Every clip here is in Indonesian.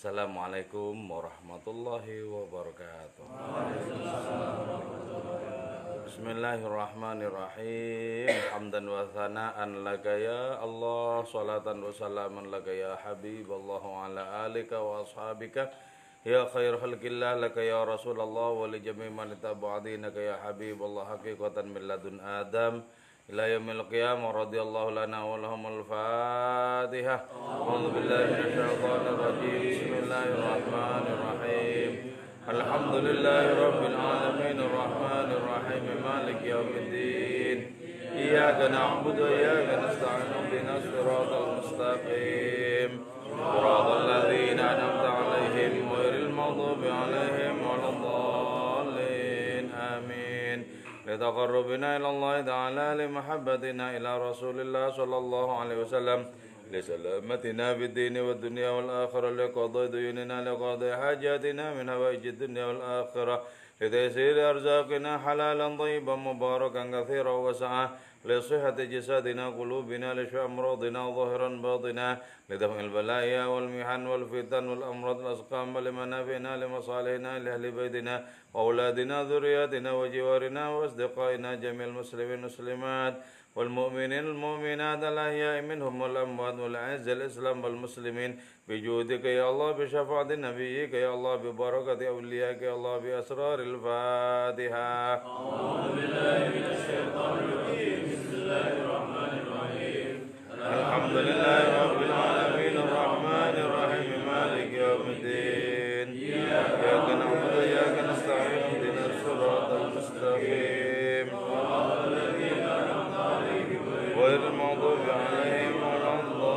Assalamualaikum warahmatullahi wabarakatuh. Bismillahirrahmanirrahim. Hamdan wa thana'an laka ya Allah, salatan wa salaman laka ya Habib Allah wa ala alika wa ashabika ya khair khalqillah laka ya Rasulullah wa li jami' man tabi'inaka ya Habib Allah haqiqatan min ladun Adam ila yaumil qiyamah radhiyallahu lana wa lahumul Fatihah. A'udzu billahi minasyaitonir rajim. Bismillahirrahmanirrahim. Alhamdulillahi rabbil alamin arrahmanir rahim maliki yaumiddin. Iyyaka na'budu wa iyyaka nasta'in ihdinas siratal mustaqim. Shiratal ladzina an'amta 'alaihim ghairil maghdubi 'alaihim waladdallin. Amin. Litaqarrubina ila Allah ta'ala limahabbatina ila Rasulillah sallallahu alaihi wasallam لسلامتنا في الدين والدنيا والآخرة لقضاء ديوننا لقضاء حاجاتنا من هوائج الدنيا والآخرة لتيسير أرزاقنا حلالا طيبا مباركا كثيرا وسعا لصحة جسادنا قلوبنا لشفاء أمراضنا ظاهرا باطنا لدفع البلايا والمحن والفتن والأمراض الأسقام لمنافعنا لمصالحنا لأهل بيتنا وأولادنا ذرياتنا وجوارنا وأصدقائنا جميع المسلمين والمسلمات والمؤمنين المؤمنات الأحياء منهم والأموات والأعز الإسلام والمسلمين بجودك يا الله بشفاعة نبيك يا الله ببركة أوليائك يا الله بأسرار الفاتحة. أعوذ بالله من الشيطان الرجيم. بسم الله الرحمن الرحيم. الحمد لله رب العالمين الرحمن الرحيم مالك يوم الدين. إياك نعبد وإياك نستعين اهدنا الصراط المستقيم غير المغضوب عليهم ولا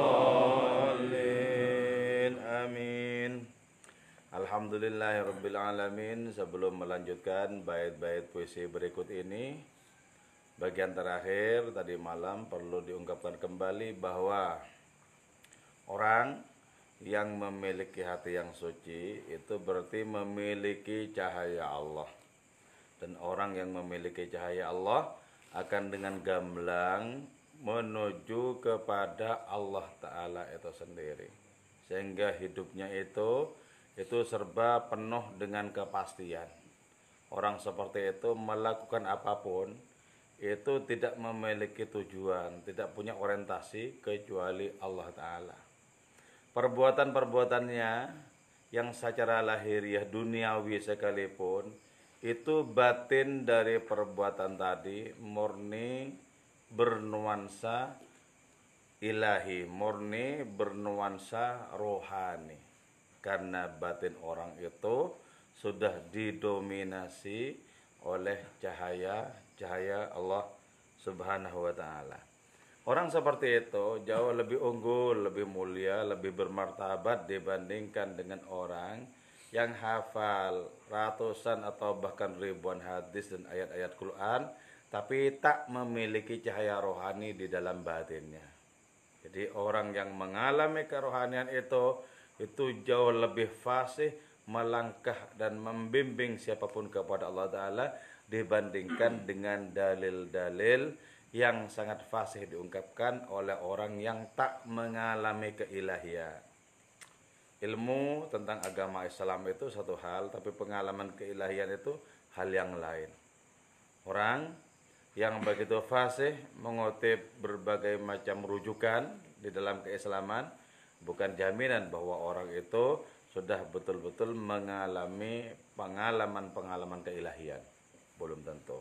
الضالين. Amin. Alhamdulillahirabbil alamin. Sebelum melanjutkan bait-bait puisi berikut ini, bagian terakhir tadi malam perlu diungkapkan kembali bahwa orang yang memiliki hati yang suci itu berarti memiliki cahaya Allah. Dan orang yang memiliki cahaya Allah akan dengan gamblang menuju kepada Allah Ta'ala itu sendiri, sehingga hidupnya itu serba penuh dengan kepastian. Orang seperti itu melakukan apapun itu tidak memiliki tujuan, tidak punya orientasi kecuali Allah Ta'ala. Perbuatan-perbuatannya yang secara lahiriah duniawi sekalipun itu batin dari perbuatan tadi murni bernuansa ilahi, murni bernuansa rohani. Karena batin orang itu sudah didominasi oleh cahaya Allah Subhanahu wa ta'ala. Orang seperti itu jauh lebih unggul, lebih mulia, lebih bermartabat dibandingkan dengan orang yang hafal ratusan atau bahkan ribuan hadis dan ayat-ayat Quran tapi tak memiliki cahaya rohani di dalam batinnya. Jadi orang yang mengalami kerohanian itu jauh lebih fasih melangkah dan membimbing siapapun kepada Allah Ta'ala dibandingkan dengan dalil-dalil yang sangat fasih diungkapkan oleh orang yang tak mengalami keilahian. Ilmu tentang agama Islam itu satu hal, tapi pengalaman keilahian itu hal yang lain. Orang yang begitu fasih mengutip berbagai macam rujukan di dalam keislaman bukan jaminan bahwa orang itu sudah betul-betul mengalami pengalaman keilahian. Belum tentu.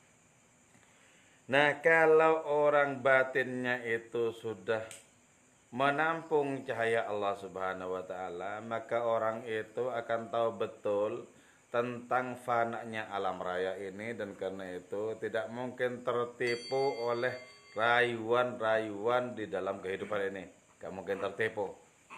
Nah, kalau orang batinnya itu sudah menampung cahaya Allah Subhanahu wa ta'ala, maka orang itu akan tahu betul tentang fananya alam raya ini, dan karena itu tidak mungkin tertipu oleh rayuan-rayuan di dalam kehidupan ini. Gak mungkin tertipu.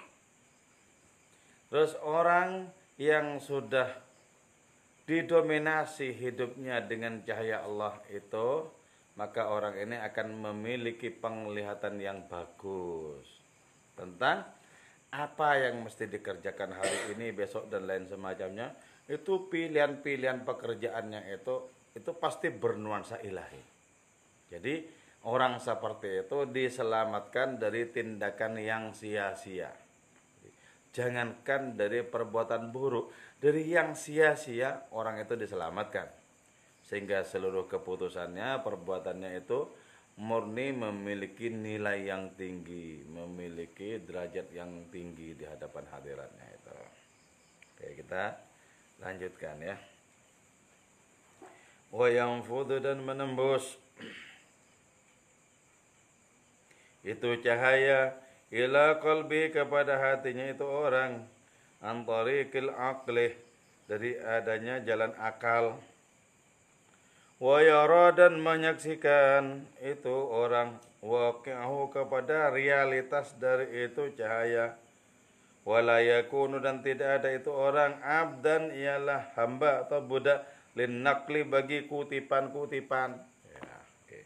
Terus orang yang sudah didominasi hidupnya dengan cahaya Allah itu, maka orang ini akan memiliki penglihatan yang bagus tentang apa yang mesti dikerjakan hari ini, besok, dan lain semacamnya. Itu pilihan-pilihan pekerjaannya itu pasti bernuansa ilahi. Jadi orang seperti itu diselamatkan dari tindakan yang sia-sia. Jangankan dari perbuatan buruk, dari yang sia-sia orang itu diselamatkan. Sehingga seluruh keputusannya, perbuatannya itu murni memiliki nilai yang tinggi, memiliki derajat yang tinggi di hadapan hadiratnya itu. Oke, kita lanjutkan ya. Wa yanfudu, dan menembus itu cahaya ila qalbi, kepada hatinya itu orang, antariqil aqli, dari adanya jalan akal, wa yara, dan menyaksikan itu orang, waqi'ahu, kepada realitas dari itu cahaya, wala yakunu, dan tidak ada itu orang, abdan, ialah hamba atau budak, linnaqli, bagi kutipan-kutipan ya, okay.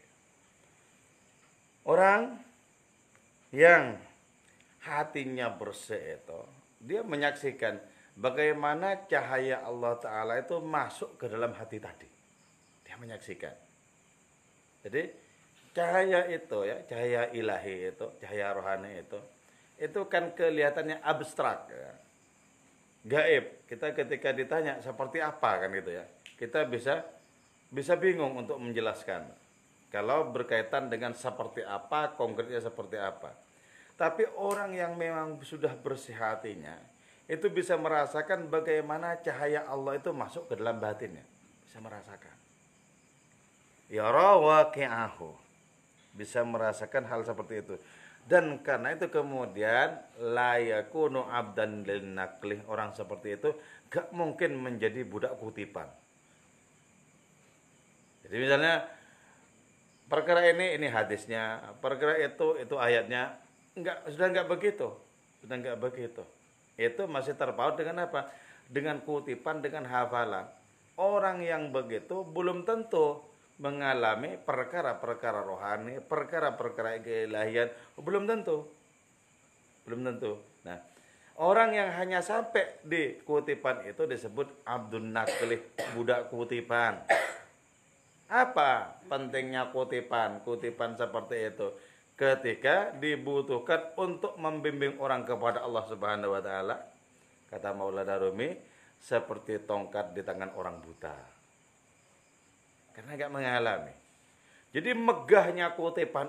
Orang yang hatinya bersih itu, dia menyaksikan bagaimana cahaya Allah Ta'ala itu masuk ke dalam hati tadi. Dia menyaksikan. Jadi cahaya itu ya, cahaya ilahi itu, cahaya rohani itu kan kelihatannya abstrak ya. Gaib. Kita ketika ditanya seperti apa kan gitu ya, kita bisa bingung untuk menjelaskan. Kalau berkaitan dengan seperti apa, konkretnya seperti apa. Tapi orang yang memang sudah bersih hatinya, itu bisa merasakan bagaimana cahaya Allah itu masuk ke dalam batinnya. Bisa merasakan. Yara waqi'ahu. Bisa merasakan hal seperti itu. Dan karena itu kemudian la yakunu abdan lin naqlih, orang seperti itu gak mungkin menjadi budak kutipan. Jadi misalnya perkara ini hadisnya, perkara itu ayatnya, sudah enggak begitu. Itu masih terpaut dengan apa? Dengan kutipan, dengan hafalan. Orang yang begitu belum tentu mengalami perkara-perkara rohani, perkara-perkara keilahian, belum tentu. Nah, orang yang hanya sampai di kutipan itu disebut abdun naqlih, budak kutipan. Apa pentingnya kutipan seperti itu? Ketika dibutuhkan untuk membimbing orang kepada Allah Subhanahu wa taala, kata Maulana Rumi, seperti tongkat di tangan orang buta. Karena enggak mengalami. Jadi megahnya kutipan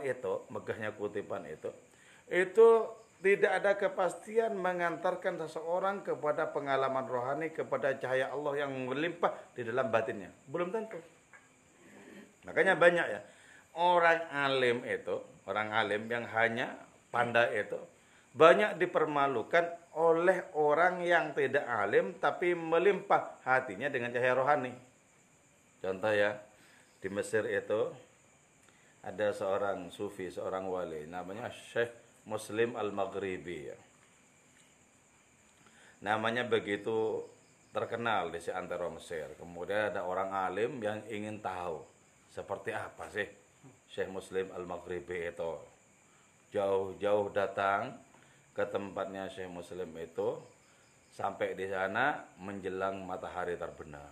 itu tidak ada kepastian mengantarkan seseorang kepada pengalaman rohani, kepada cahaya Allah yang melimpah di dalam batinnya. Belum tentu. Makanya banyak ya orang alim yang hanya pandai itu banyak dipermalukan oleh orang yang tidak alim tapi melimpah hatinya dengan cahaya rohani. Contoh ya, di Mesir itu ada seorang sufi, seorang wali namanya Syekh Muslim Al-Maghribi ya. Namanya begitu terkenal di antara Mesir. Kemudian ada orang alim yang ingin tahu seperti apa sih Syekh Muslim Al-Maghribi itu. Jauh-jauh datang ke tempatnya Syekh Muslim itu, sampai di sana menjelang matahari terbenam.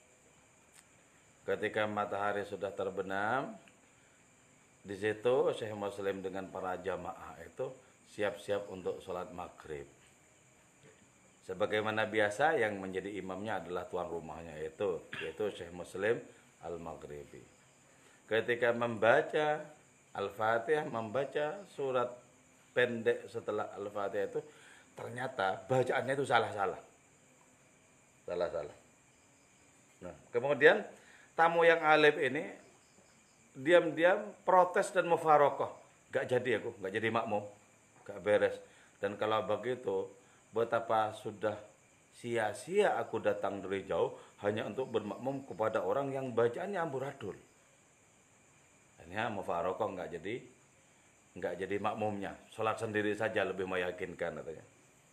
Ketika matahari sudah terbenam, di situ Syekh Muslim dengan para jamaah itu siap-siap untuk sholat maghrib. Sebagaimana biasa, yang menjadi imamnya adalah tuan rumahnya yaitu Syekh Muslim Al-Maghribi. Ketika membaca Al-Fatihah, membaca surat pendek setelah Al-Fatihah itu, ternyata bacaannya itu salah-salah. Nah, kemudian tamu yang alim ini diam-diam protes dan mufarokoh. Gak jadi makmum, gak beres. Dan kalau begitu, betapa sudah sia-sia aku datang dari jauh hanya untuk bermakmum kepada orang yang bacaannya amburadul. Akhirnya mufarokoh nggak jadi makmumnya, sholat sendiri saja lebih meyakinkan katanya.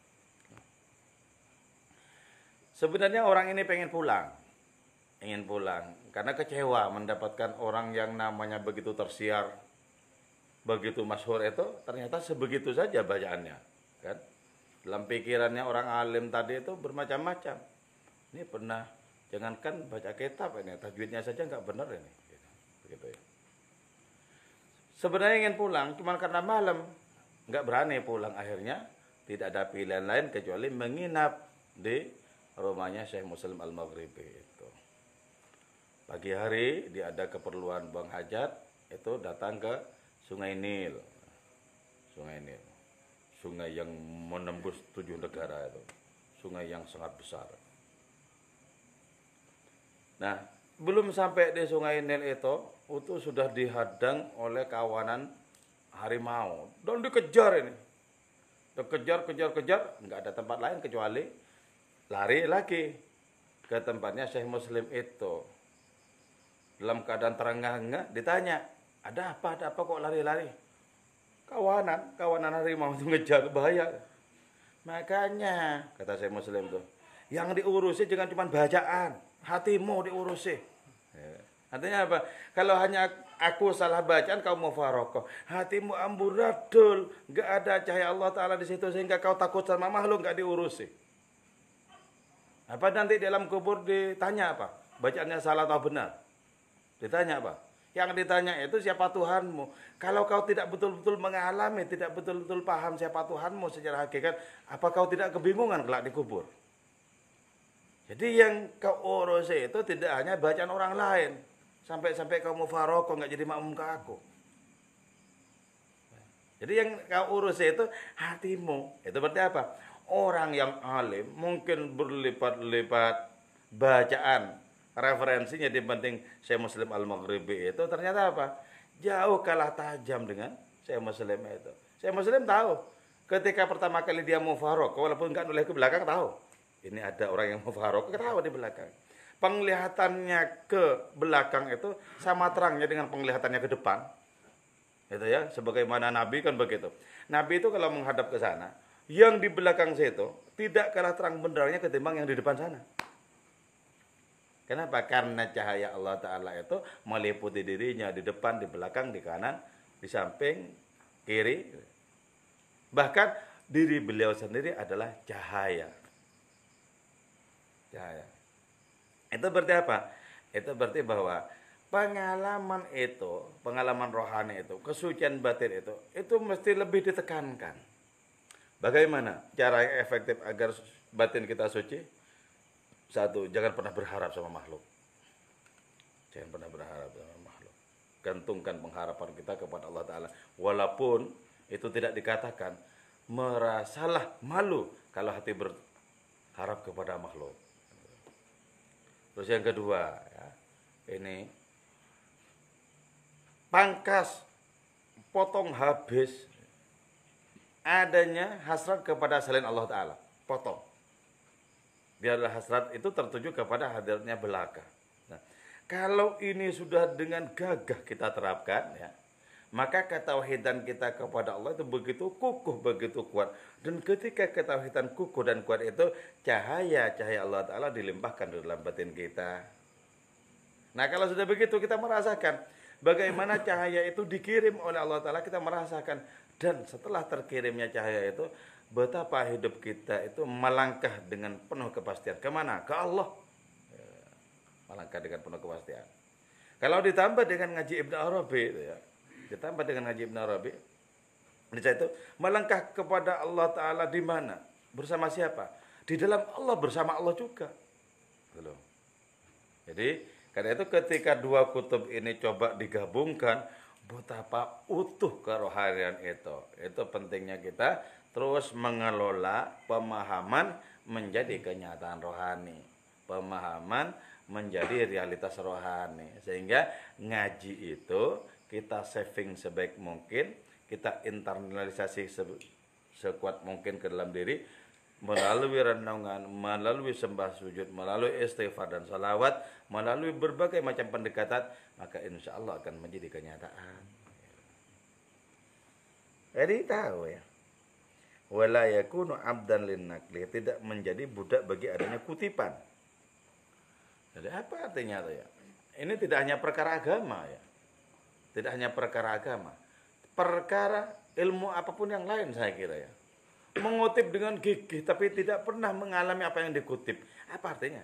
Sebenarnya orang ini ingin pulang karena kecewa mendapatkan orang yang namanya begitu tersiar, begitu masyhur itu ternyata sebegitu saja bacaannya, kan? Dalam pikirannya orang alim tadi itu bermacam-macam. Ini pernah, jangankan baca kitab ini, tajwidnya saja nggak benar ini, begitu ya. Sebenarnya ingin pulang, cuma karena malam nggak berani pulang, akhirnya tidak ada pilihan lain kecuali menginap di rumahnya Syekh Muslim Al-Maghribi itu. Pagi hari dia ada keperluan buang hajat, itu datang ke Sungai Nil. Sungai Nil. Sungai yang menembus 7 negara itu. Sungai yang sangat besar. Nah, belum sampai di Sungai Nil itu sudah dihadang oleh kawanan harimau. Dan dikejar ini. Kejar, nggak ada tempat lain kecuali lari lagi ke tempatnya Syekh Muslim itu. Dalam keadaan terengah-engah ditanya, ada apa kok lari-lari? Kawanan harimau itu ngejar, bahaya. Makanya kata Syekh Muslim tuh, yang diurusi jangan cuma bacaan, hatimu diurusi. Artinya apa? Kalau hanya aku salah bacaan, kau mufarokoh, hatimu amburadul, nggak ada cahaya Allah Ta'ala di situ sehingga kau takut sama makhluk, nggak diurusi. Apa nanti dalam kubur ditanya apa? Bacaannya salah atau benar? Ditanya apa? Yang ditanya itu siapa Tuhanmu. Kalau kau tidak betul-betul mengalami, tidak betul-betul paham siapa Tuhanmu secara hakikat, apa kau tidak kebingungan kelak di kubur? Jadi yang kau urusi itu tidak hanya bacaan orang lain. Sampai-sampai kau mufarokoh, nggak jadi makmum ke aku. Jadi yang kau urusi itu hatimu. Itu berarti apa? Orang yang alim mungkin berlipat-lipat bacaan, referensinya dibanding Syekh Muslim Al-Maghribi itu ternyata apa? Jauh kalah tajam dengan Syekh Muslim itu. Syekh Muslim tahu ketika pertama kali dia mufarokoh, walaupun nggak noleh ke belakang, tahu. Ini ada orang yang mufarokoh, tahu di belakang. Penglihatannya ke belakang itu sama terangnya dengan penglihatannya ke depan. Itu ya, sebagaimana Nabi kan begitu. Nabi itu kalau menghadap ke sana, yang di belakang situ tidak kalah terang benderangnya ketimbang yang di depan sana. Kenapa? Karena cahaya Allah Ta'ala itu meliputi dirinya di depan, di belakang, di kanan, di samping, kiri. Bahkan diri beliau sendiri adalah cahaya. Cahaya. Itu berarti apa? Itu berarti bahwa pengalaman itu, pengalaman rohani itu, kesucian batin itu mesti lebih ditekankan. Bagaimana cara yang efektif agar batin kita suci? Satu, jangan pernah berharap sama makhluk. Jangan pernah berharap sama makhluk. Gantungkan pengharapan kita kepada Allah Ta'ala. Walaupun itu tidak dikatakan, merasalah malu kalau hati berharap kepada makhluk. Terus yang kedua, ya, ini pangkas, potong habis adanya hasrat kepada selain Allah Ta'ala. Potong. Biarlah hasrat itu tertuju kepada hadirnya belaka. Nah, kalau ini sudah dengan gagah kita terapkan, ya, maka ketauhidan kita kepada Allah itu begitu kukuh, begitu kuat. Dan ketika ketauhidan kukuh dan kuat itu, cahaya Allah Ta'ala dilimpahkan di dalam batin kita. Nah, kalau sudah begitu kita merasakan bagaimana cahaya itu dikirim oleh Allah Ta'ala, kita merasakan. Dan setelah terkirimnya cahaya itu, betapa hidup kita itu melangkah dengan penuh kepastian. Kemana? Ke Allah. Melangkah dengan penuh kepastian. Kalau ditambah dengan ngaji Ibn Arabi, ya, ditambah dengan ngaji Ibn Arabi, itu melangkah kepada Allah Ta'ala di mana? Bersama siapa? Di dalam Allah, bersama Allah juga. Jadi, karena itu ketika dua kutub ini coba digabungkan, betapa utuh kerohanian itu. Itu pentingnya kita terus mengelola pemahaman menjadi kenyataan rohani. Pemahaman menjadi realitas rohani. Sehingga ngaji itu kita saving sebaik mungkin, kita internalisasi sekuat mungkin ke dalam diri, melalui renungan, melalui sembah sujud, melalui istighfar dan salawat, melalui berbagai macam pendekatan, maka insya Allah akan menjadi kenyataan. Jadi tahu ya, wala yakunu abdan linnaqli, tidak menjadi budak bagi adanya kutipan. Jadi apa artinya itu ya? Ini tidak hanya perkara agama ya, tidak hanya perkara agama, perkara ilmu apapun yang lain saya kira ya. Mengutip dengan gigih tapi tidak pernah mengalami apa yang dikutip. Apa artinya?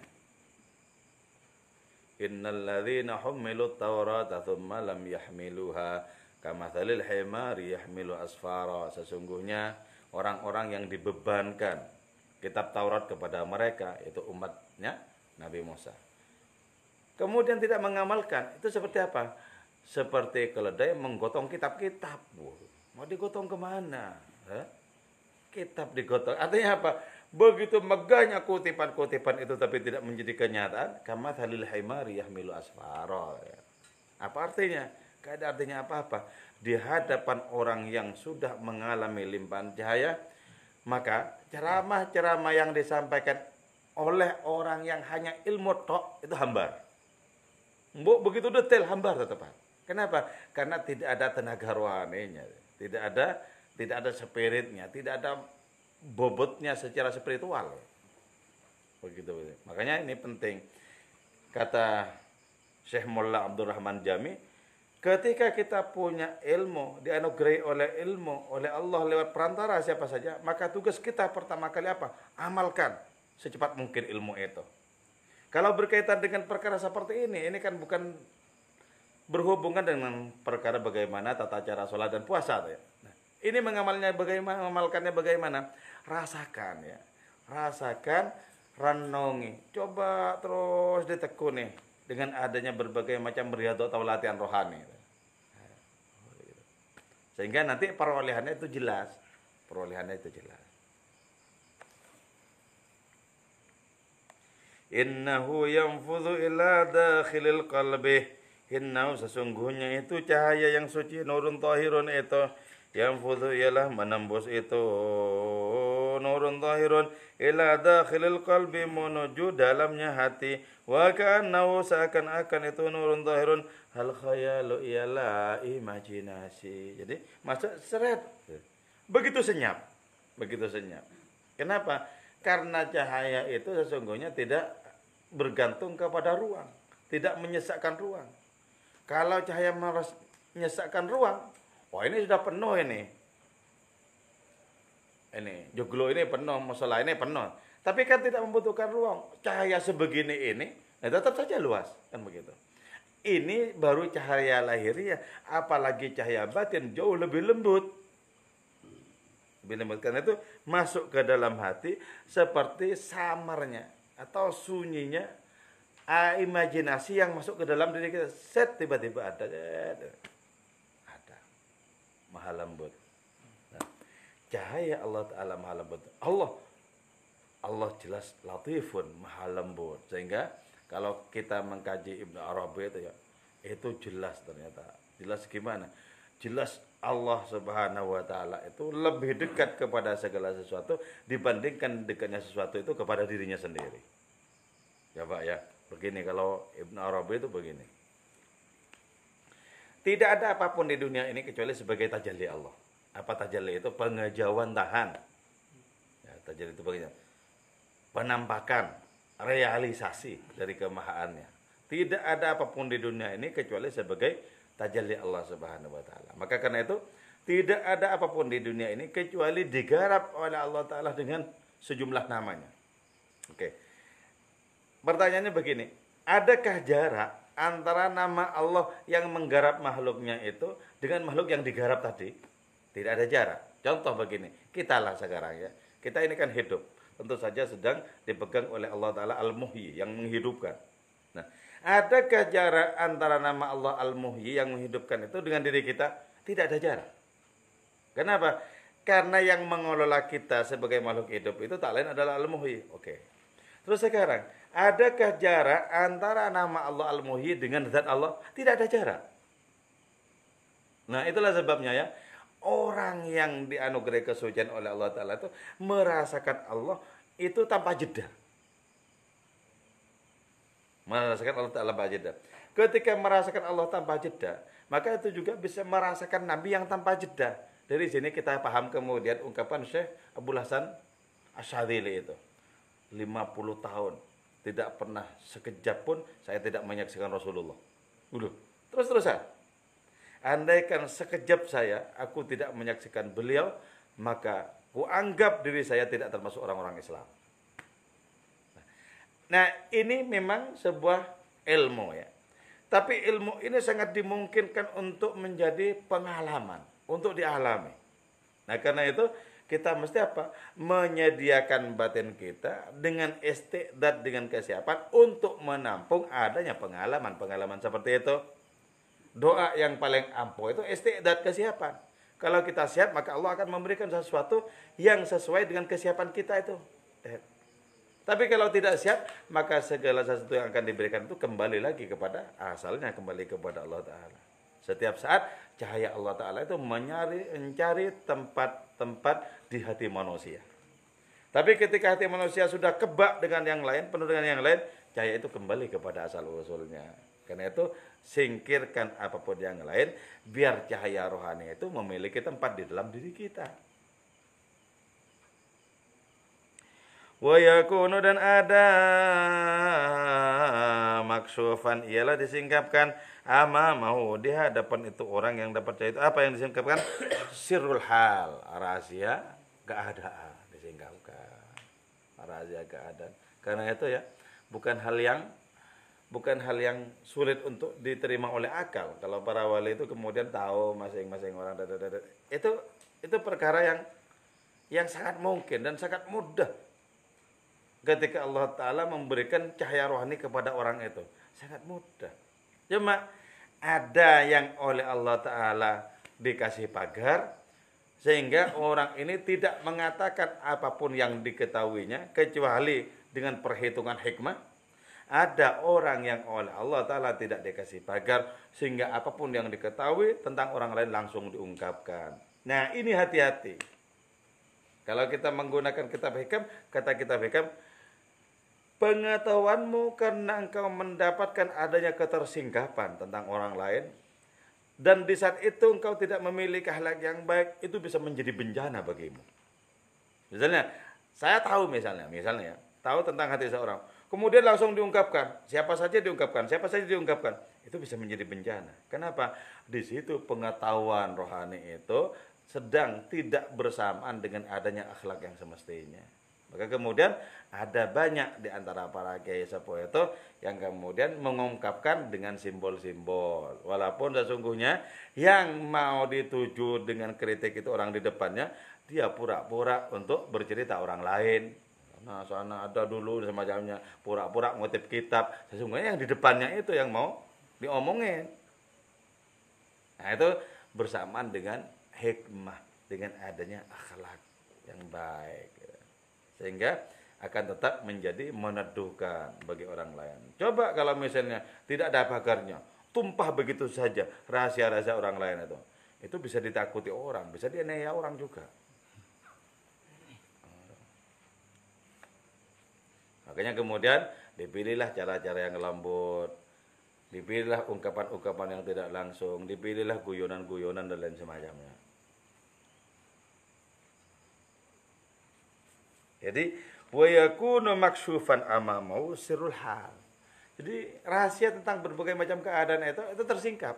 Innal ladzina humilut taurata tsumma lam yahmiluha kamatsalil himari yahmilu asfara. Sesungguhnya orang-orang yang dibebankan kitab Taurat kepada mereka, itu umatnya Nabi Musa. Kemudian tidak mengamalkan, itu seperti apa? Seperti keledai menggotong kitab-kitab. Mau digotong kemana? Kitab digotong. Artinya apa? Begitu megahnya kutipan-kutipan itu tapi tidak menjadi kenyataan. Kamathalil himari yahmilu asfara. Apa artinya? Gak ada artinya apa-apa. Di hadapan orang yang sudah mengalami limpahan cahaya, maka ceramah-ceramah yang disampaikan oleh orang yang hanya ilmu tok itu hambar. Begitu detail hambar tetap. Kenapa? Karena tidak ada tenaga rohaninya, tidak ada spiritnya, tidak ada bobotnya secara spiritual. Begitu. Makanya ini penting. Kata Syekh Mullah Abdurrahman Jami, ketika kita punya ilmu, dianugerahi oleh ilmu, oleh Allah lewat perantara siapa saja, maka tugas kita pertama kali apa? Amalkan secepat mungkin ilmu itu. Kalau berkaitan dengan perkara seperti ini kan bukan berhubungan dengan perkara bagaimana tata cara sholat dan puasa. Nah, ini mengamalkannya bagaimana? Rasakan ya. Rasakan, renungi. Coba terus ditekuni dengan adanya berbagai macam riyadhah atau latihan rohani. Sehingga nanti perolehannya itu jelas. Innahu yanfudhu ila dakhilil qalbi. Innahu sesungguhnya itu cahaya yang suci, nurun tahirun itu. Yanfudhu ialah menembus itu. Nurun tahirun ila dakhilil qalbi, menuju dalamnya hati. Wa ka'annahu seakan-akan itu nurun tahirun hal khayalu ialah imajinasi. Jadi masuk seret. Begitu senyap. Kenapa? Karena cahaya itu sesungguhnya tidak bergantung kepada ruang, tidak menyesakkan ruang. Kalau cahaya menyesakkan ruang, ini sudah penuh ini joglo ini penuh, musola ini penuh. Tapi kan tidak membutuhkan ruang. Cahaya sebegini ini, tetap saja luas, kan begitu. Ini baru cahaya lahiriah, apalagi cahaya batin jauh lebih lembut. Karena itu masuk ke dalam hati seperti samarnya atau sunyinya imajinasi yang masuk ke dalam diri kita. Set tiba-tiba ada maha lembut. Nah, cahaya Allah Ta'ala maha lembut. Allah jelas latifun, maha lembut. Sehingga kalau kita mengkaji Ibnu Arabi itu jelas ternyata. Jelas gimana? Jelas Allah Subhanahu wa Ta'ala itu lebih dekat kepada segala sesuatu dibandingkan dekatnya sesuatu itu kepada dirinya sendiri. Ya Pak ya, begini kalau Ibnu Arabi itu begini. Tidak ada apapun di dunia ini kecuali sebagai tajalli Allah. Apa tajalli itu? Pengejauhan tahan. Ya, tajalli itu begini. Penampakan, realisasi dari kemahaannya. Tidak ada apapun di dunia ini kecuali sebagai tajalli Allah Subhanahu wa Ta'ala. Maka karena itu tidak ada apapun di dunia ini kecuali digarap oleh Allah Ta'ala dengan sejumlah namanya. Oke. Pertanyaannya begini, adakah jarak antara nama Allah yang menggarap makhluknya itu dengan makhluk yang digarap tadi? Tidak ada jarak. Contoh begini, kita lah sekarang ya. Kita ini kan hidup. Tentu saja sedang dipegang oleh Allah Ta'ala Al-Muhyi yang menghidupkan. Nah, adakah jarak antara nama Allah Al-Muhyi yang menghidupkan itu dengan diri kita? Tidak ada jarak. Kenapa? Karena yang mengelola kita sebagai makhluk hidup itu tak lain adalah Al-Muhyi. Oke. Terus sekarang, adakah jarak antara nama Allah Al-Muhyi dengan zat Allah? Tidak ada jarak. Nah, itulah sebabnya ya. Orang yang dianugerahi kesucian oleh Allah Ta'ala itu merasakan Allah itu tanpa jeda. Merasakan Allah Ta'ala tanpa jeda. Ketika merasakan Allah tanpa jeda, maka itu juga bisa merasakan Nabi yang tanpa jeda. Dari sini kita paham kemudian ungkapan Syekh Abdul Hasan Asyadzili itu. 50 tahun tidak pernah sekejap pun saya tidak menyaksikan Rasulullah. Terus-terusan. Andaikan sekejap aku tidak menyaksikan beliau, maka kuanggap diri saya tidak termasuk orang-orang Islam. Nah, ini memang sebuah ilmu ya. Tapi ilmu ini sangat dimungkinkan untuk menjadi pengalaman, untuk dialami. Nah, karena itu kita mesti apa? Menyediakan batin kita dengan istiqdat, dengan kesiapan untuk menampung adanya pengalaman-pengalaman seperti itu. Doa yang paling ampuh itu istiqdat, kesiapan. Kalau kita siap, maka Allah akan memberikan sesuatu yang sesuai dengan kesiapan kita itu. Tapi kalau tidak siap, maka segala sesuatu yang akan diberikan itu kembali lagi kepada asalnya, kembali kepada Allah Ta'ala. Setiap saat cahaya Allah Ta'ala itu mencari tempat-tempat di hati manusia. Tapi ketika hati manusia sudah kebak dengan yang lain, penuh dengan yang lain, cahaya itu kembali kepada asal usulnya. Karena itu singkirkan apapun yang lain, biar cahaya rohani itu memiliki tempat di dalam diri kita. Wa yakunu, dan ada maksufan, ialah disingkapkan amamahu, di hadapan itu orang yang dapat cahaya itu. Apa yang disingkapkan? Sirrul hal, rahasia keadaan disingkapkan. Rahasia keadaan. Karena itu ya, bukan hal yang sulit untuk diterima oleh akal. Kalau para wali itu kemudian tahu masing-masing orang, itu perkara yang sangat mungkin dan sangat mudah. Ketika Allah Ta'ala memberikan cahaya rohani kepada orang itu, sangat mudah. Cuma ada yang oleh Allah Ta'ala dikasih pagar, sehingga orang ini tidak mengatakan apapun yang diketahuinya kecuali dengan perhitungan hikmah. Ada orang yang oleh Allah Ta'ala tidak dikasih pagar, sehingga apapun yang diketahui tentang orang lain langsung diungkapkan. Nah, ini hati-hati. Kalau kita menggunakan kitab hikam, kata kitab hikam, pengetahuanmu karena engkau mendapatkan adanya ketersingkapan tentang orang lain, dan di saat itu engkau tidak memiliki akhlak yang baik, itu bisa menjadi bencana bagimu. Misalnya, saya tahu misalnya, tahu tentang hati seorang, kemudian langsung diungkapkan, siapa saja diungkapkan, itu bisa menjadi bencana. Kenapa? Di situ pengetahuan rohani itu sedang tidak bersamaan dengan adanya akhlak yang semestinya. Maka kemudian ada banyak di antara para kiai sepuh itu yang kemudian mengungkapkan dengan simbol-simbol. Walaupun sesungguhnya yang mau dituju dengan kritik itu orang di depannya, dia pura-pura untuk bercerita orang lain. Nah, sana ada dulu semacamnya, pura-pura ngutip kitab. Sesungguhnya yang di depannya itu yang mau diomongin. Nah, itu bersamaan dengan hikmah, dengan adanya akhlak yang baik. Sehingga akan tetap menjadi meneduhkan bagi orang lain. Coba kalau misalnya tidak ada pagarnya, tumpah begitu saja rahasia-rahasia orang lain itu bisa ditakuti orang, bisa dianiaya orang juga. Makanya kemudian dipilihlah cara-cara yang lembut, dipilihlah ungkapan-ungkapan yang tidak langsung, dipilihlah guyonan-guyonan dan lain semacamnya. Jadi wa yakunu maksyufan amamahu sirrul hal. Jadi rahasia tentang berbagai macam keadaan itu tersingkap.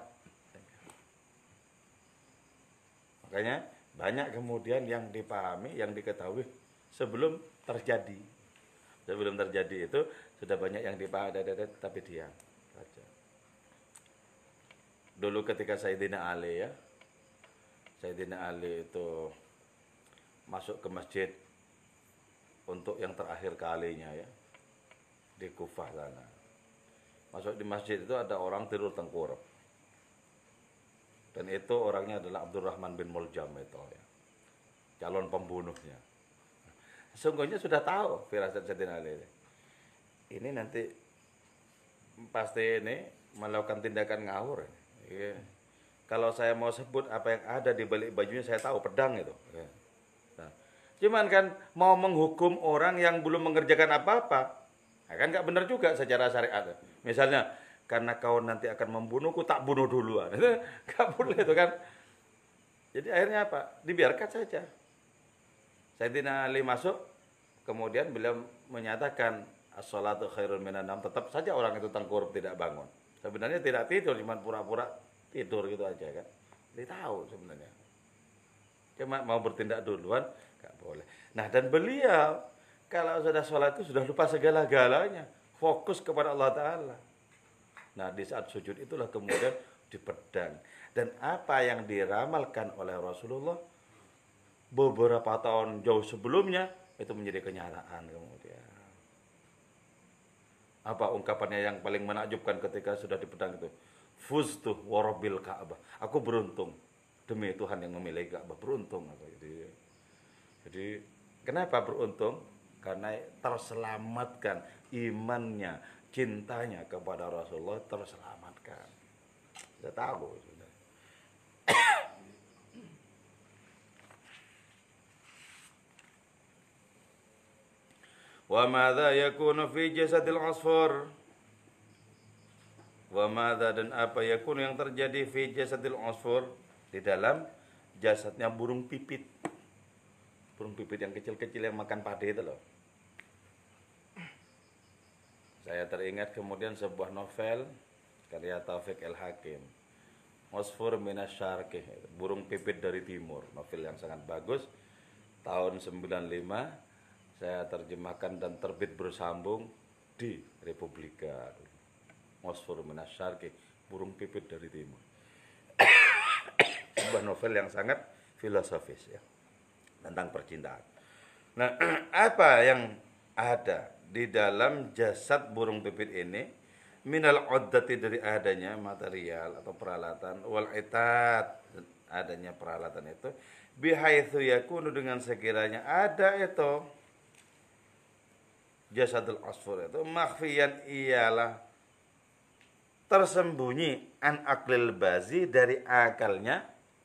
Makanya banyak kemudian yang dipahami, yang diketahui sebelum terjadi. Sebelum terjadi itu sudah banyak yang dipahami tapi diam saja. Dulu ketika Sayyidina Ali itu masuk ke masjid untuk yang terakhir kalinya ya, di Kufah sana. Masuk di masjid itu ada orang tidur tengkurap. Dan itu orangnya adalah Abdurrahman bin Muljam itu ya, calon pembunuhnya. Sesungguhnya sudah tahu firasat Sayyidina Ali. Ini nanti pasti ini melakukan tindakan ngawur. Ya. Kalau saya mau sebut apa yang ada di balik bajunya, saya tahu pedang itu. Ya. Cuman kan mau menghukum orang yang belum mengerjakan apa-apa, nah, kan nggak benar juga secara syariat. Misalnya, karena kau nanti akan membunuhku, tak bunuh duluan. Itu nggak boleh itu kan. Jadi akhirnya apa? Dibiarkan saja. Sayyidina Ali masuk, kemudian beliau menyatakan as-salatu khairun minan naum. Tetap saja orang itu tengkurap tidak bangun. Sebenarnya tidak tidur, cuma pura-pura tidur gitu aja kan. Dia tahu sebenarnya. Cuma mau bertindak duluan, nggak boleh. Nah, dan beliau kalau sudah sholat itu sudah lupa segala-galanya, fokus kepada Allah Ta'ala. Nah, di saat sujud itulah kemudian dipedang. Dan apa yang diramalkan oleh Rasulullah, beberapa tahun jauh sebelumnya itu menjadi kenyataan kemudian. Apa ungkapannya yang paling menakjubkan ketika sudah di pedang itu? Fuztu warabil Ka'bah. Aku beruntung demi Tuhan yang memiliki Ka'bah, beruntung aku. Jadi kenapa beruntung? Karena terselamatkan imannya, cintanya kepada Rasulullah terselamatkan. Sudah tahu sudah. Wa madza yakunu fi jasadil asfar? Wa madza, dan apa yakunu yang terjadi fi jasadil asfar, di dalam jasadnya burung pipit. Burung pipit yang kecil-kecil yang makan padi itu loh. Saya teringat kemudian sebuah novel karya Taufik El-Hakim, Usfur minas syarqih, burung pipit dari timur, novel yang sangat bagus, tahun 95, saya terjemahkan dan terbit bersambung di Republika. Usfur minas syarqih, burung pipit dari timur. Sebuah novel yang sangat filosofis ya, tentang percintaan. Nah, apa yang ada di dalam jasad burung pipit ini? Minal uddati, dari adanya material atau peralatan, wal itat, adanya peralatan itu, bihaitsu yakunu, dengan sekiranya ada itu jasadul asfur itu, makhfiyan, ialah tersembunyi, an aklil bazi, dari akalnya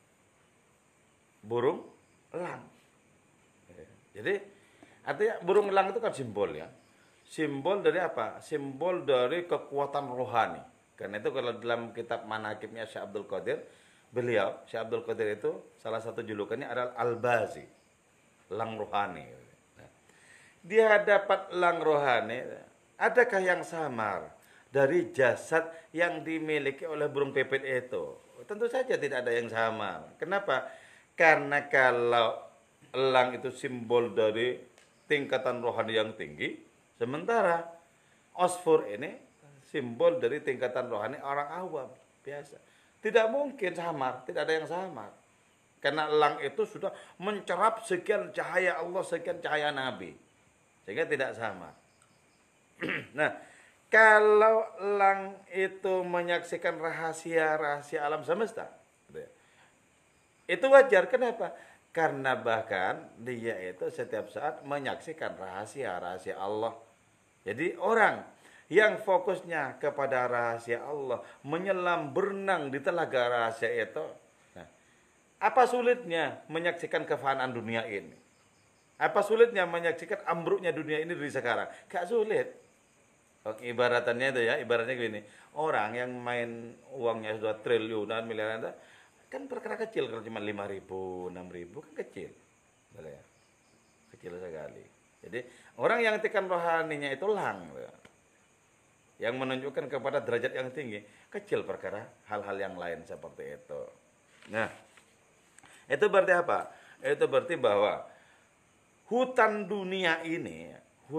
burung elang. Jadi artinya burung elang itu kan simbol ya. Simbol dari apa? Simbol dari kekuatan rohani. Karena itu kalau dalam kitab manakibnya Syekh Abdul Qadir, Syekh Abdul Qadir itu salah satu julukannya adalah Al-Bazi, elang rohani. Nah, di hadapan elang rohani, adakah yang samar dari jasad yang dimiliki oleh burung pipit itu? Tentu saja tidak ada yang samar. Kenapa? Karena kalau elang itu simbol dari tingkatan rohani yang tinggi, sementara osfur ini simbol dari tingkatan rohani orang awam biasa. Tidak mungkin samar, tidak ada yang samar. Karena elang itu sudah mencerap sekian cahaya Allah, sekian cahaya Nabi, sehingga tidak samar. Nah, kalau elang itu menyaksikan rahasia-rahasia alam semesta, itu wajar. Kenapa? Karena bahkan dia itu setiap saat menyaksikan rahasia-rahasia Allah. Jadi orang yang fokusnya kepada rahasia Allah, menyelam, berenang di telaga rahasia itu, nah, apa sulitnya menyaksikan kefanaan dunia ini? Apa sulitnya menyaksikan ambruknya dunia ini dari sekarang? Gak sulit. Ibaratannya itu ya, ibaratnya gini, orang yang main uangnya sudah triliunan, miliaran, kan perkara kecil. Kalau cuma 5.000, 6.000 kan kecil. Ya? Kecil sekali. Jadi orang yang tingkat rohaninya itu lang, yang menunjukkan kepada derajat yang tinggi, kecil perkara hal-hal yang lain seperti itu. Nah, itu berarti apa? Itu berarti bahwa hutan dunia ini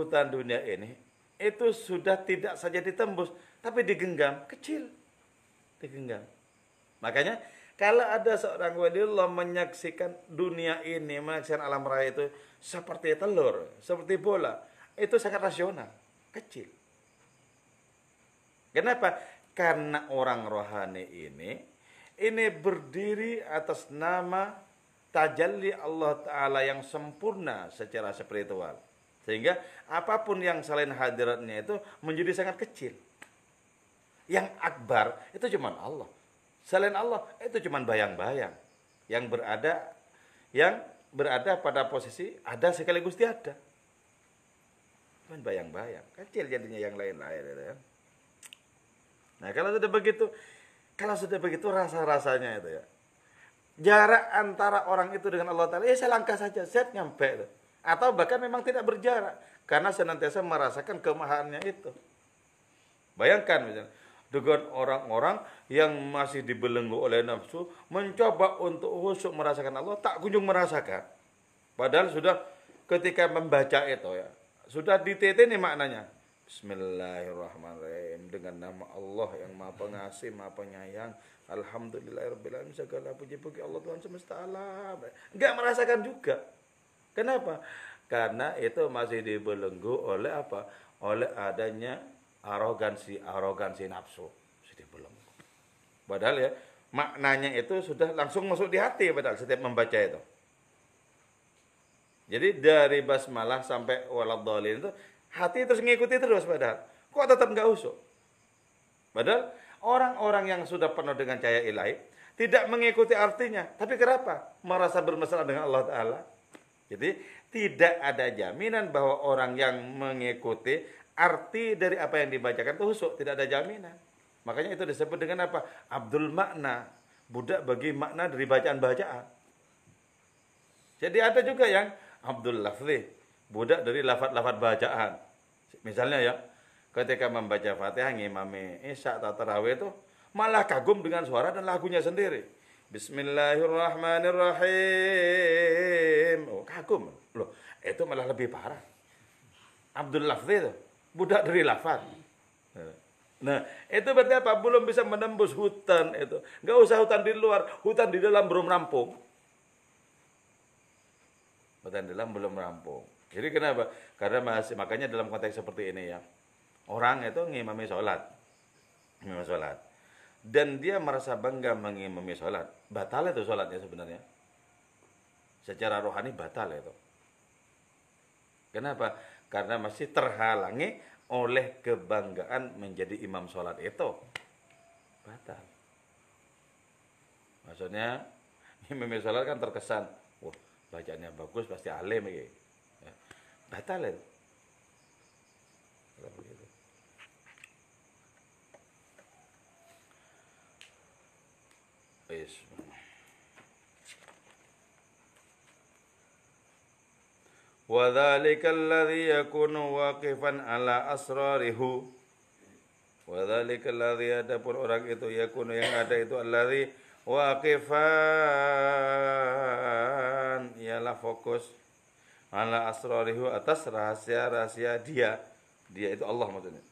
itu sudah tidak saja ditembus, tapi digenggam, kecil, digenggam. Makanya kalau ada seorang waliullah menyaksikan dunia ini, menyaksikan alam raya itu seperti telur, seperti bola, itu sangat rasional, kecil. Kenapa? Karena orang rohani ini berdiri atas nama tajalli Allah Ta'ala yang sempurna secara spiritual. Sehingga apapun yang selain hadiratnya itu menjadi sangat kecil. Yang akbar itu cuma Allah. Selain Allah itu cuma bayang-bayang yang berada pada posisi ada sekaligus tiada. Cuma bayang-bayang, kecil jadinya yang lain-lain ya. Nah, kalau sudah begitu rasa-rasanya itu ya. Jarak antara orang itu dengan Allah Ta'ala selangkah saja, set nyampe itu. Atau bahkan memang tidak berjarak karena senantiasa merasakan kemahaannya itu. Bayangkan misalnya dengan orang-orang yang masih dibelenggu oleh nafsu, mencoba untuk khusyuk merasakan Allah, tak kunjung merasakan. Padahal sudah ketika membaca itu ya, sudah diteliti maknanya. Bismillahirrahmanirrahim. Dengan nama Allah yang Maha Pengasih, Maha Penyayang. Alhamdulillahirabbil alamin. Segala puji bagi Allah Tuhan semesta alam. Enggak merasakan juga. Kenapa? Karena itu masih dibelenggu oleh apa? Oleh adanya arogansi nafsu. Masih dibelenggu. Padahal ya maknanya itu sudah langsung masuk di hati padahal setiap membaca itu. Jadi dari basmalah sampai waladhdallin itu hati terus ngikuti terus padahal. Kok tetap nggak usuk? Padahal orang-orang yang sudah penuh dengan cahaya ilahi tidak mengikuti artinya. Tapi kenapa? Merasa bermasalah dengan Allah Ta'ala. Jadi tidak ada jaminan bahwa orang yang mengikuti arti dari apa yang dibacakan itu husuk. Tidak ada jaminan. Makanya itu disebut dengan apa? Abdul makna. Budak bagi makna dari bacaan-bacaan. Jadi ada juga yang Abdul lafzi. Budak dari lafad-lafad bacaan. Misalnya ya, ketika membaca Fatihah ngimami Isya atau Tarawih itu malah kagum dengan suara dan lagunya sendiri. Bismillahirrahmanirrahim. Oh, kagum. Loh, itu malah lebih parah. Abdul lafzi itu, budak dari lafad. Nah, itu berarti apa? Belum bisa menembus hutan itu. Enggak usah hutan di luar, hutan di dalam belum rampung. Hutan di dalam belum rampung. Jadi kenapa? Karena makanya dalam konteks seperti ini ya, orang itu ngimami sholat, dan dia merasa bangga mengimami sholat. Batal itu sholatnya sebenarnya. Secara rohani batal itu. Kenapa? Karena masih terhalangi oleh kebanggaan menjadi imam sholat itu. Batal. Maksudnya ngimami sholat kan terkesan, wah bacaannya bagus pasti alim ya. Batal itu. Begitu. Wa dzalikal ladzi yakunu waqifan ala asrarihu. Wa dzalikal ladzi adapun orang itu yakunu yang ada itu alladzi waqifan ialah fokus ala asrarihu atas rahasia-rahasia dia itu Allah maksudnya.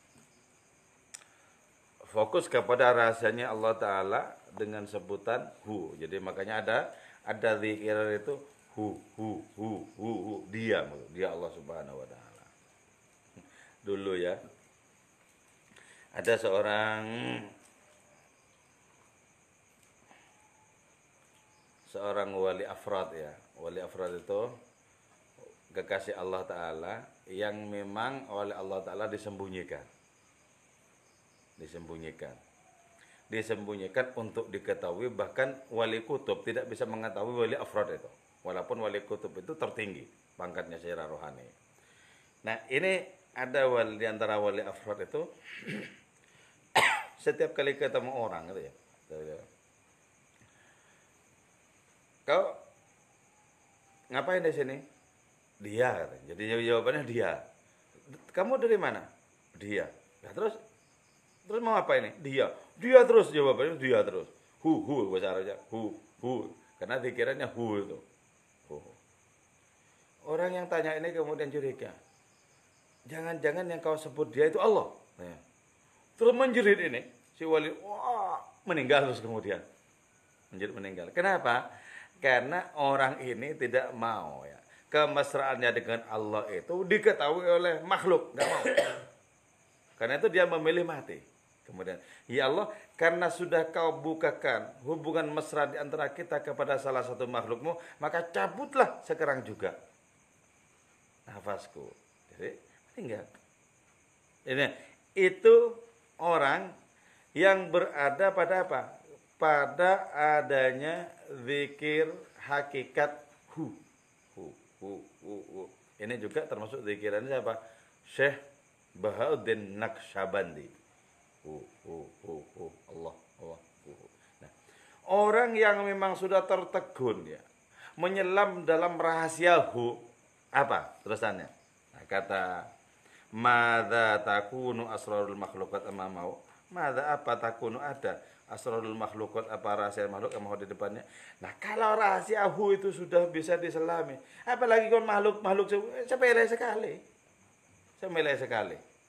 Fokus kepada rahasianya Allah Ta'ala dengan sebutan hu. Jadi makanya ada zikir itu hu dia Allah Subhanahu wa Ta'ala. Dulu ya ada seorang wali afrad ya. Wali afrad itu kekasih Allah Ta'ala yang memang oleh Allah Ta'ala disembunyikan untuk diketahui. Bahkan wali kutub tidak bisa mengetahui wali afrad itu, walaupun wali kutub itu tertinggi pangkatnya secara rohani. Nah ini ada di antara wali afrad itu setiap kali ketemu orang gitu ya, kau ngapain di sini? Dia katanya. Jadi jawabannya dia. Kamu dari mana? Dia. Nah, terus mau apa ini? Dia terus jawabannya, dia terus. Hu bahasa Arabnya. Hu. Karena pikirannya hu itu. Hu. Orang yang tanya ini kemudian curiga. Jangan-jangan yang kau sebut dia itu Allah. Nah, terus menjerit ini si wali, wah, meninggal terus kemudian. Meninggal. Kenapa? Karena orang ini tidak mau ya kemesraannya dengan Allah itu diketahui oleh makhluk, nggak mau. Karena itu dia memilih mati. Kemudian, ya Allah, karena sudah kau bukakan hubungan mesra di antara kita kepada salah satu makhlukmu, maka cabutlah sekarang juga nafasku. Jadi tinggal. Ini itu orang yang berada pada apa? Pada adanya zikir hakikat hu. Ini juga termasuk zikirannya siapa? Syekh Bahauddin Naqsyabandi. Allah. Nah, orang yang memang sudah tertegun ya, menyelam dalam rahasia hu, apa terusannya? Nah, kata madza takunu asrarul makhluqat amamau. Madza apa takunu ada asrarul makhluqat apa rahasia makhluk yang mau di depannya. Nah, kalau rahasia hu itu sudah bisa diselami, apalagi kon makhluk sepele sekali.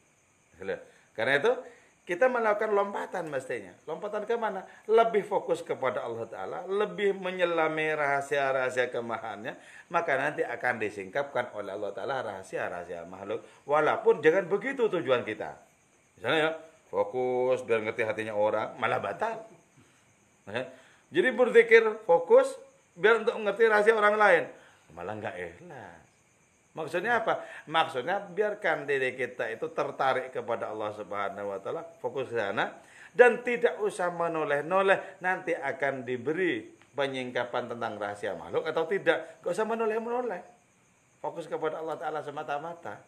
Karena itu kita melakukan lompatan mestinya. Lompatan ke mana? Lebih fokus kepada Allah Ta'ala, lebih menyelami rahasia-rahasia kemahannya, maka nanti akan disingkapkan oleh Allah Ta'ala rahasia-rahasia makhluk. Walaupun jangan begitu tujuan kita. Misalnya ya, fokus biar ngerti hatinya orang, malah batal. Jadi berzikir fokus biar untuk mengerti rahasia orang lain, malah nggak ikhlas. Maksudnya apa? Maksudnya biarkan diri kita itu tertarik kepada Allah Subhanahu wa taala, fokus ke sana dan tidak usah menoleh-noleh nanti akan diberi penyingkapan tentang rahasia makhluk atau tidak. Gak usah menoleh-menoleh. Fokus kepada Allah Taala semata-mata.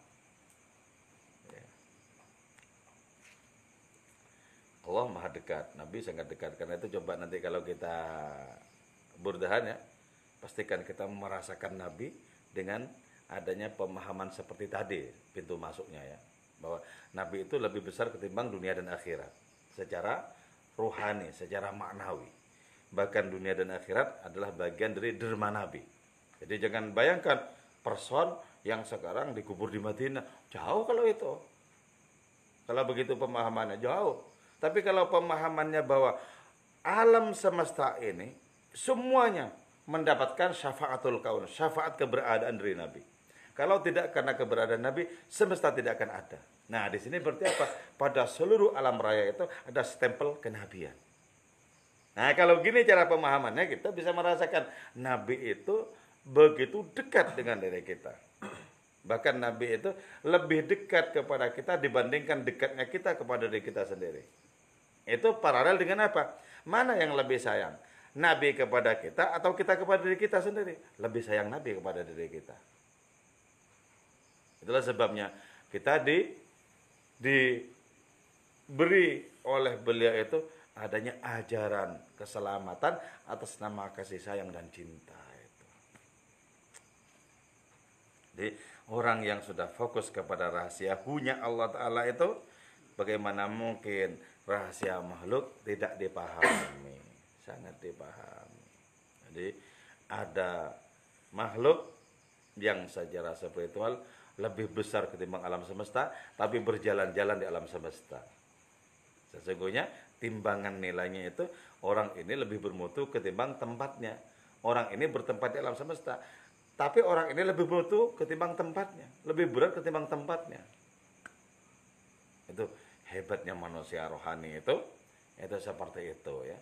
Allah Maha dekat, Nabi sangat dekat. Karena itu coba nanti kalau kita berdahan ya, pastikan kita merasakan Nabi dengan adanya pemahaman seperti tadi pintu masuknya ya, bahwa Nabi itu lebih besar ketimbang dunia dan akhirat secara ruhani, secara maknawi. Bahkan dunia dan akhirat adalah bagian dari derma Nabi. Jadi jangan bayangkan person yang sekarang dikubur di Madinah, jauh kalau itu. Kalau begitu pemahamannya jauh. Tapi kalau pemahamannya bahwa alam semesta ini semuanya mendapatkan syafaatul kaun, syafaat keberadaan dari Nabi. Kalau tidak karena keberadaan Nabi, semesta tidak akan ada. Nah, di sini berarti apa? Pada seluruh alam raya itu ada stempel kenabian. Nah, kalau gini cara pemahamannya, kita bisa merasakan Nabi itu begitu dekat dengan diri kita. Bahkan Nabi itu lebih dekat kepada kita dibandingkan dekatnya kita kepada diri kita sendiri. Itu paralel dengan apa? Mana yang lebih sayang? Nabi kepada kita atau kita kepada diri kita sendiri? Lebih sayang Nabi kepada diri kita. Itulah sebabnya kita diberi oleh beliau itu adanya ajaran keselamatan atas nama kasih sayang dan cinta itu. Jadi orang yang sudah fokus kepada rahasia hunya Allah Ta'ala itu, bagaimana mungkin rahasia makhluk tidak dipahami? Sangat dipahami. Jadi ada makhluk yang secara spiritual lebih besar ketimbang alam semesta, tapi berjalan-jalan di alam semesta. Sesungguhnya timbangan nilainya itu orang ini lebih bermutu ketimbang tempatnya. Orang ini bertempat di alam semesta, tapi orang ini lebih bermutu ketimbang tempatnya, lebih berat ketimbang tempatnya. Itu hebatnya manusia rohani itu seperti itu ya.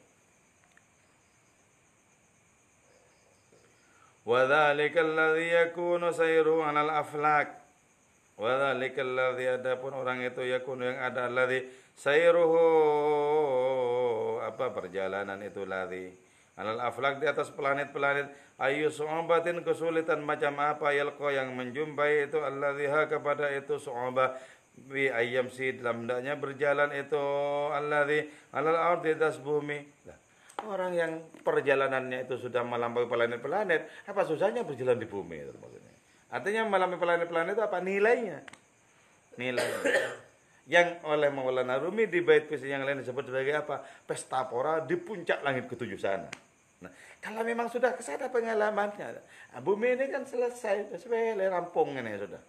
Wa dzalikal ladzi yakunu sayruhu 'alal aflak. Wa dzalikal ladzi, adapun orang itu yakunu yang ada ladzi sayruhu, apa perjalanan itu ladzi 'alal aflak, di atas planet-planet, ayu su'abatin, kesulitan macam apa, yalqa yang menjumpai itu alladzi kepada itu su'abah bi ayyamsi, dalam hendaknya berjalan itu alladzi 'alal ardi, atas bumi. Orang yang perjalanannya itu sudah melampaui planet-planet, apa susahnya berjalan di bumi itu maksudnya. Artinya melampaui planet-planet itu apa? Nilainya. Nilainya. Yang oleh Maulana Rumi di bait puisi yang lain disebut sebagai apa? Pesta pora di puncak langit ketujuh sana. Nah, kalau memang sudah ke sana pengalamannya, bumi ini kan selesai, sepele rampung ini sudah.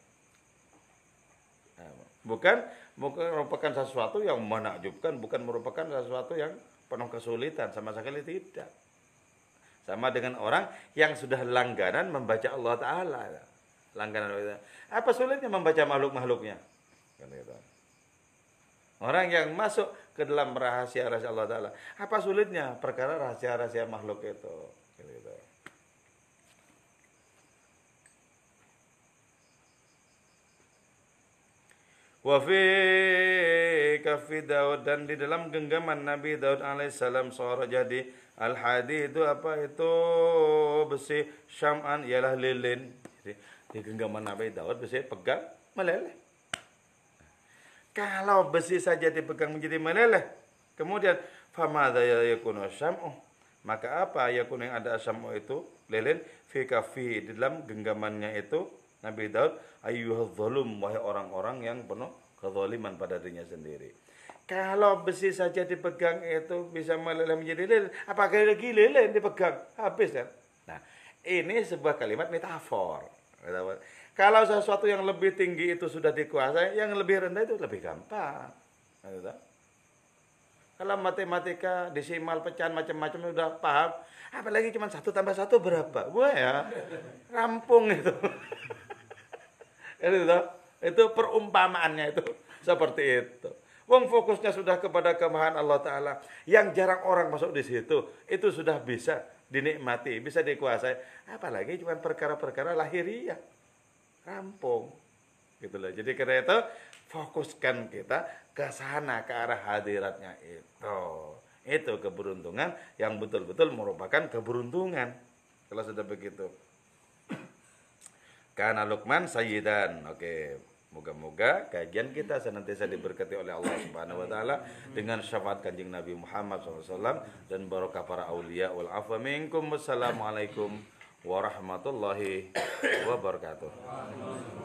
Bukan merupakan sesuatu yang menakjubkan, bukan merupakan sesuatu yang penuh kesulitan, sama sekali tidak. Sama dengan orang yang sudah langganan membaca Allah Ta'ala. Langganan Allah Ta'ala. Apa sulitnya membaca makhluk-makhluknya? Orang yang masuk ke dalam rahasia-rahasia Allah Ta'ala, apa sulitnya perkara rahasia-rahasia makhluk itu? Wa fi kafi Daud, dan di dalam genggaman Nabi Daud alaihissalam suara jadi al-hadid itu apa itu besi, syam'an ialah lilin. Jadi, di genggaman Nabi Daud besi pegang meleleh. Kalau besi saja dipegang menjadi meleleh, kemudian famadza yakunu syam'u, maka apa yakunu yang ada syam'u itu lilin fi kafi, di dalam genggamannya itu Nabi Daud, ayyuhadz zalum, wahai orang-orang yang penuh kezaliman pada dirinya sendiri. Kalau besi saja dipegang itu bisa meleleh menjadi lilin, apakah lagi lilin dipegang? Habis kan? Nah, ini sebuah kalimat metafor. Kalau sesuatu yang lebih tinggi itu sudah dikuasai, yang lebih rendah itu lebih gampang. Gitu. Kalau matematika, desimal, pecahan macam-macam udah paham, apalagi cuma 1 tambah 1 berapa? Wah ya, rampung itu. Itu perumpamaannya itu seperti itu. Wong fokusnya sudah kepada kemahan Allah Ta'ala. Yang jarang orang masuk di situ, itu sudah bisa dinikmati, bisa dikuasai. Apalagi cuma perkara-perkara lahiriah. Rampung. Gitu loh. Jadi karena itu, fokuskan kita ke sana, ke arah hadiratnya itu. Itu keberuntungan yang betul-betul merupakan keberuntungan. Kalau sudah begitu. Kana Luqman sayyidan. Oke. Moga-moga kajian kita senantiasa diberkati oleh Allah Subhanahu wa taala dengan syafaat Kanjeng Nabi Muhammad SAW dan barokah para aulia wal afwa minkum. Wassalamualaikum warahmatullahi wabarakatuh.